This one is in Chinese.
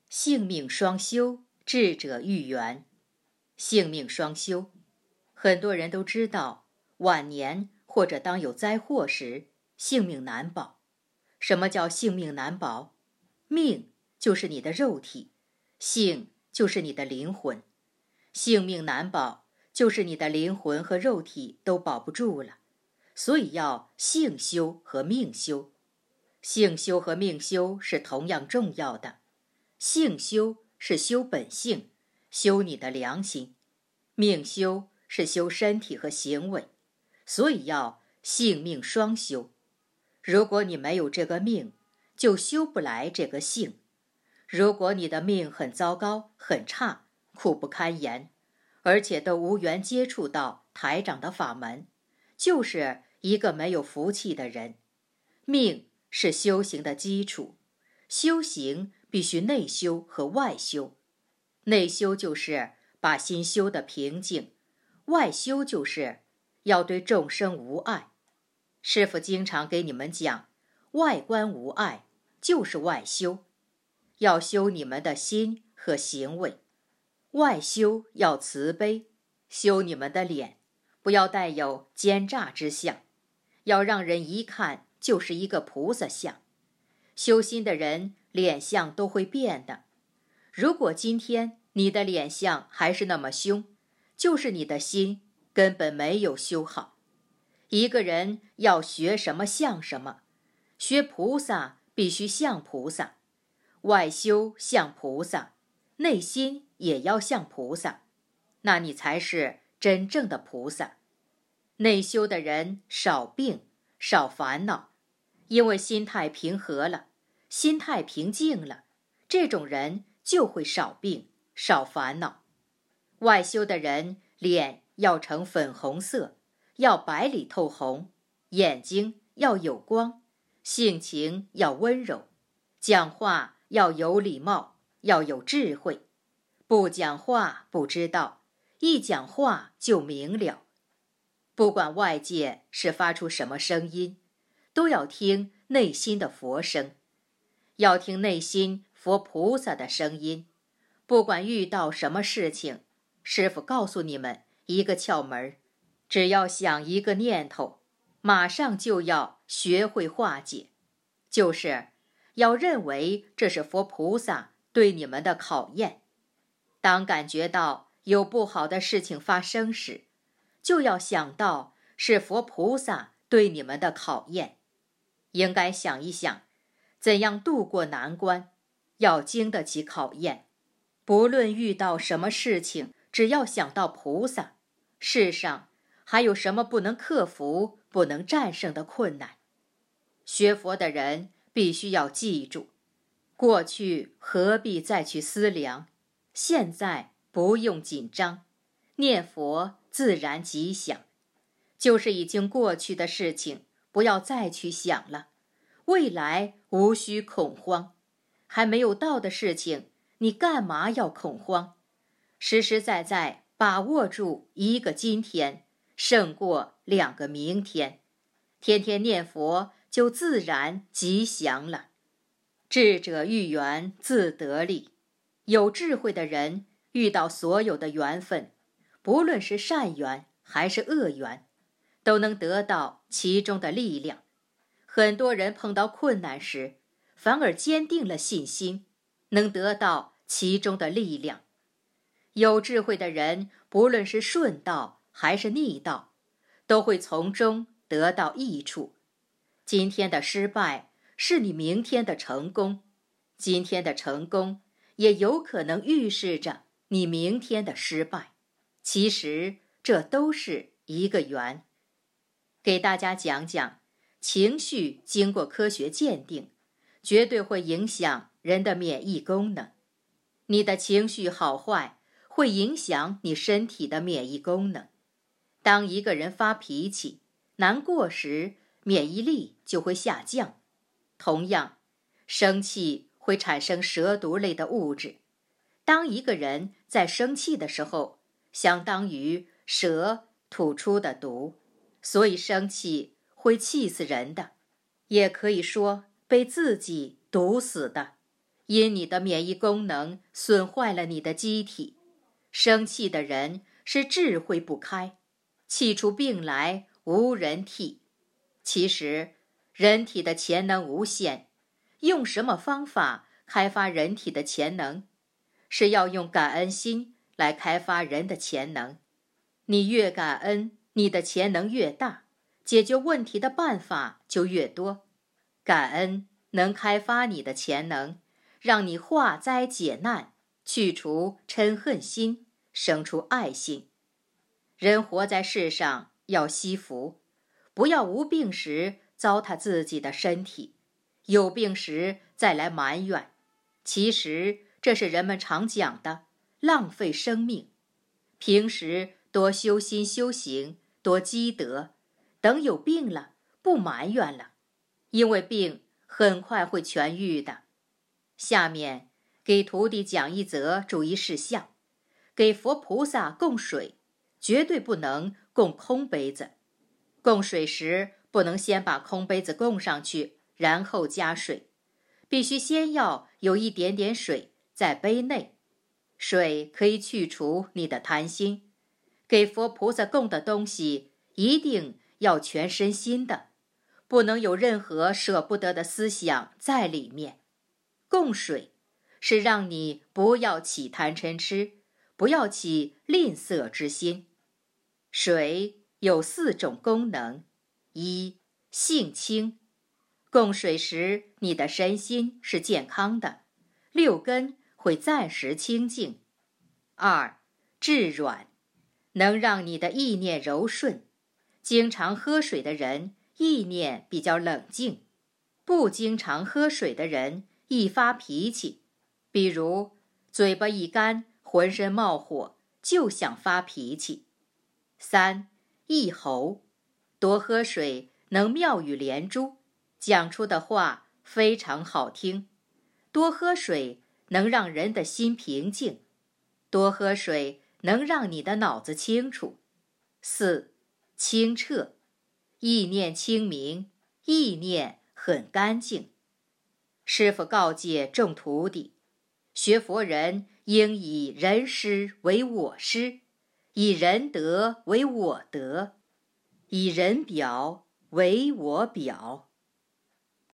性命双修，智者愈圆。性命双修，很多人都知道，晚年或者当有灾祸时，性命难保。什么叫性命难保？命就是你的肉体，性就是你的灵魂。性命难保，就是你的灵魂和肉体都保不住了，所以要性修和命修。性修和命修是同样重要的。性修是修本性，修你的良心；命修是修身体和行为，所以要性命双修。如果你没有这个命，就修不来这个性。如果你的命很糟糕、很差、苦不堪言，而且都无缘接触到台长的法门，就是一个没有福气的人。命是修行的基础，修行必须内修和外修。内修就是把心修得平静，外修就是要对众生无爱。师父经常给你们讲，外观无爱就是外修，要修你们的心和行为。外修要慈悲，修你们的脸，不要带有奸诈之相，要让人一看就是一个菩萨相。修心的人脸相都会变的。如果今天你的脸相还是那么凶，就是你的心根本没有修好。一个人要学什么像什么，学菩萨必须像菩萨，外修像菩萨，内心也要像菩萨，那你才是真正的菩萨。内修的人少病，少烦恼，因为心态平和了，心态平静了，这种人就会少病，少烦恼。外修的人脸要呈粉红色，要白里透红，眼睛要有光，性情要温柔，讲话要有礼貌，要有智慧。不讲话不知道，一讲话就明了。不管外界是发出什么声音，都要听内心的佛声，要听内心佛菩萨的声音。不管遇到什么事情，师父告诉你们一个窍门，只要想一个念头，马上就要学会化解，就是要认为这是佛菩萨对你们的考验。当感觉到有不好的事情发生时，就要想到是佛菩萨对你们的考验。应该想一想，怎样度过难关，要经得起考验。不论遇到什么事情，只要想到菩萨，世上还有什么不能克服、不能战胜的困难？学佛的人必须要记住，过去何必再去思量，现在不用紧张，念佛自然吉祥。就是已经过去的事情，不要再去想了，未来无需恐慌。还没有到的事情，你干嘛要恐慌？实实在在把握住一个今天，胜过2个明天。天天念佛就自然吉祥了。智者遇缘自得利。有智慧的人遇到所有的缘分，不论是善缘还是恶缘，都能得到其中的力量。很多人碰到困难时，反而坚定了信心，能得到其中的力量。有智慧的人，不论是顺道还是逆道，都会从中得到益处。今天的失败是你明天的成功，今天的成功也有可能预示着你明天的失败。其实这都是一个缘。给大家讲讲，情绪经过科学鉴定，绝对会影响人的免疫功能。你的情绪好坏会影响你身体的免疫功能。当一个人发脾气、难过时，免疫力就会下降。同样，生气会产生蛇毒类的物质。当一个人在生气的时候，相当于蛇吐出的毒，所以生气会气死人的，也可以说被自己毒死的。 因你的免疫功能损坏了你的机体。生气的人是智慧不开，气出病来无人替。其实人体的潜能无限，用什么方法开发人体的潜能？是要用感恩心来开发人的潜能。你越感恩，你的潜能越大，解决问题的办法就越多。感恩能开发你的潜能，让你化灾解难，去除嗔恨心，生出爱心。人活在世上要惜福，不要无病时糟蹋自己的身体，有病时再来埋怨。其实这是人们常讲的浪费生命。平时多修心修行，多积德，等有病了不埋怨了，因为病很快会痊愈的。下面给徒弟讲一则注意事项：给佛菩萨供水，绝对不能供空杯子。供水时不能先把空杯子供上去，然后加水，必须先要有一点点水在杯内。水可以去除你的贪心。给佛菩萨供的东西一定要全身心的，不能有任何舍不得的思想在里面。供水是让你不要起贪嗔痴，不要起吝啬之心。水有4种功能：一、性清，供水时你的身心是健康的，6根会暂时清净。2、质软，能让你的意念柔顺。经常喝水的人意念比较冷静，不经常喝水的人易发脾气，比如嘴巴一干，浑身冒火，就想发脾气。3、益喉，多喝水能妙语连珠，讲出的话非常好听。多喝水能让人的心平静，多喝水能让你的脑子清楚。4、清澈，意念清明，意念很干净。师父告诫众徒弟，学佛人应以人师为我师，以人德为我德，以人表为我表。